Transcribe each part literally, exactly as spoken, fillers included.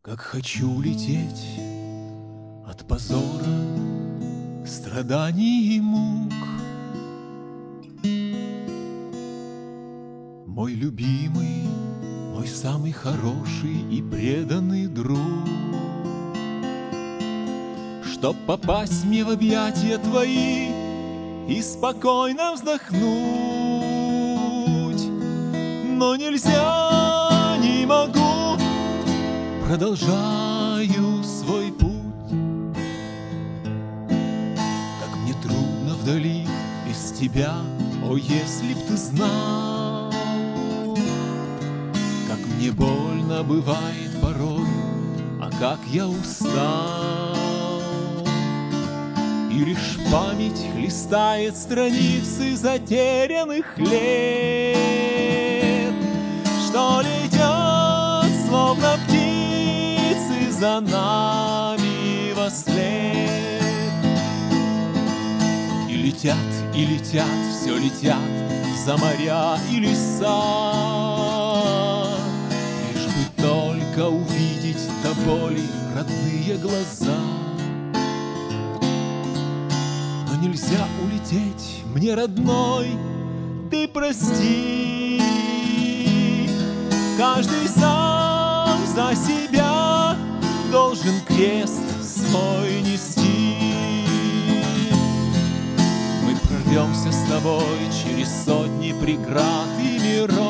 Как хочу лететь от позора, страданий и мук. Мой любимый, мой самый хороший и преданный друг, чтоб попасть мне в объятия твои и спокойно вздохнуть. Но нельзя, не могу, продолжаю свой путь. Как мне трудно вдали без тебя, о, если б ты знал, как мне больно бывает порой, а как я устал. И лишь память хлестает страницы затерянных лет, что летят, словно птицы, за нами во след. И летят, и летят, все летят за моря и леса, лишь бы только увидеть до боли родные глаза. Но нельзя улететь мне, родной, ты прости. Каждый сам за себя должен крест свой нести. Мы прорвемся с тобой через сотни преград и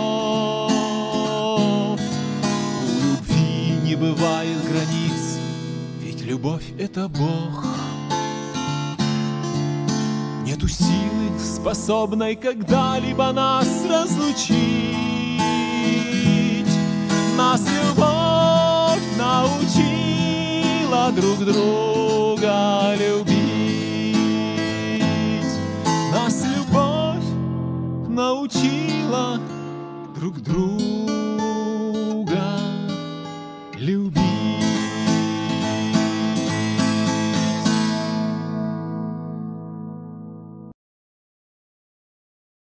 миров. У любви не бывает границ, ведь любовь — это Бог. Нету силы, способной когда-либо нас разлучить. Нас любовь научила друг друга любить. Нас любовь научила друг друга любить.